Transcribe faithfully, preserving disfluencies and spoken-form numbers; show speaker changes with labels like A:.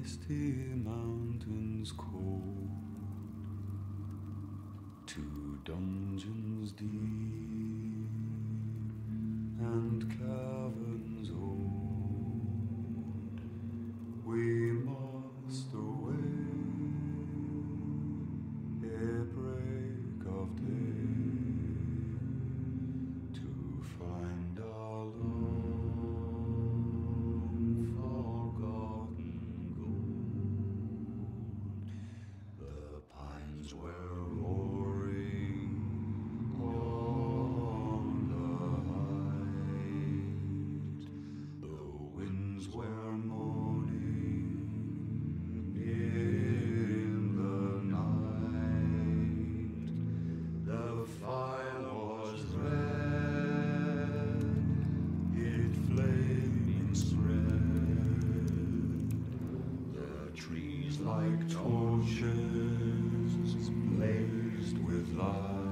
A: misty mountains cold, to dungeons deep and caverns old, we must away ere break of day, to find our long forgotten gold. The pines were roaring on the height, the winds were moaning in the night, the fire was red, it flaming spread, the trees like torches blazed with light.